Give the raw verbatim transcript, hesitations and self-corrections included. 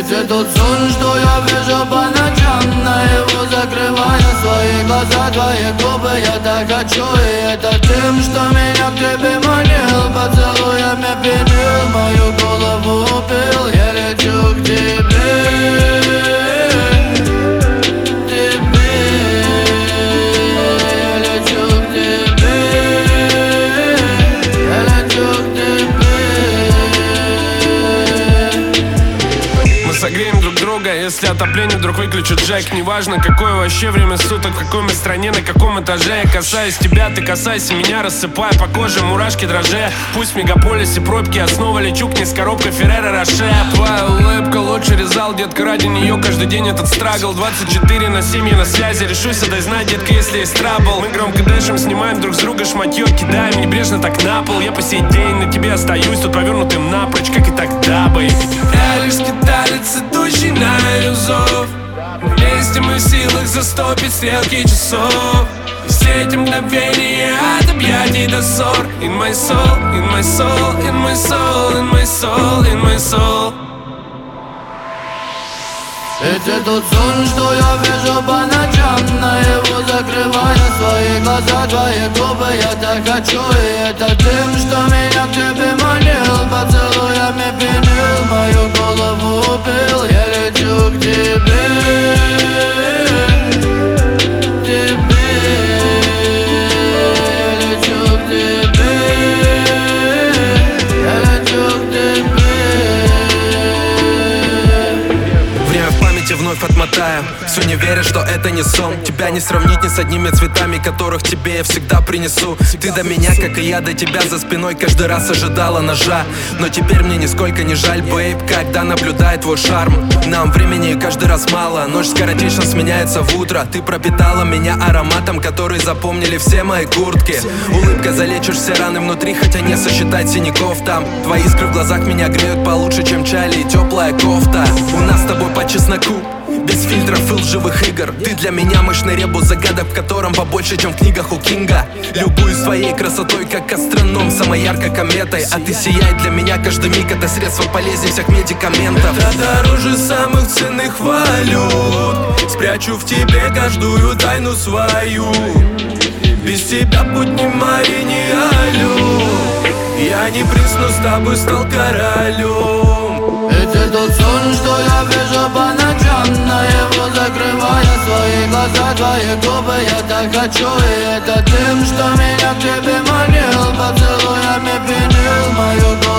Это тот сон, что я вижу по ночам, на его закрывая свои глаза, твои губы я так хочу. И это тем, что меня к тебе манил, поцелуями пенил, мою голову убил. Я лечу к тебе. Согреем друг друга, если отопление вдруг выключит Джек. Неважно, какое вообще время суток, в какой мы стране, на каком этаже. Я касаюсь тебя, ты касайся меня, рассыпая по коже мурашки дрожжи. Пусть в мегаполисе пробки, я снова лечу к ней с коробкой Ферреро Роше. Твоя улыбка лучше резал, детка, ради нее каждый день этот страгл. Двадцать четыре на семь я на связи, решусь, дай знать, детка, если есть трабл. Мы громко дышим, снимаем друг с друга шматье, кидаем небрежно так на пол. Я по сей день на тебе остаюсь, тут повернутым напрочь, как и тогда, бэй. Я лишь скиталец, идущий на ее зов. Вместе мы в силах застопить стрелки часов. Все эти мгновения от объятий до ссор. In my soul, in my soul, in my soul, in my soul, in my soul. Это тот сон, что я вижу по ночам, на его закрывая свои глаза, твои губы я так хочу. И это тем, что меня к тебе манил, поцелуями пенил, мою голову убил. Я лечу к тебе, тебе. Я лечу к тебе, я лечу к тебе. Вновь отмотаем, все не веря, что это не сон. Тебя не сравнить ни с одними цветами, которых тебе я всегда принесу. Ты до меня, как и я до тебя, за спиной каждый раз ожидала ножа. Но теперь мне нисколько не жаль, бейб, когда наблюдаю твой шарм. Нам времени каждый раз мало, ночь скоротечно сменяется в утро. Ты пропитала меня ароматом, который запомнили все мои куртки. Улыбка залечишь все раны внутри, хотя не сосчитать синяков там. Твои искры в глазах меня греют получше, чем чали и теплая кофта. У нас с тобой по чесноку, без фильтров и лживых игр. Ты для меня мощный ребус загадок, в котором побольше, чем в книгах у Кинга. Любуюсь твоей красотой, как астроном, самой яркой кометой. А ты сияй для меня каждый миг, это средство полезнее всех медикаментов. Это дороже самых ценных валют. Спрячу в тебе каждую тайну свою. Без тебя путь не мои, не алю. Я не присну, с тобой стал королем. Это тот сон, что я вижу по ночам, на его закрывая свои глаза, твои губы я так хочу. И это тем, что меня к тебе манил, поцелуями пенил, мою голову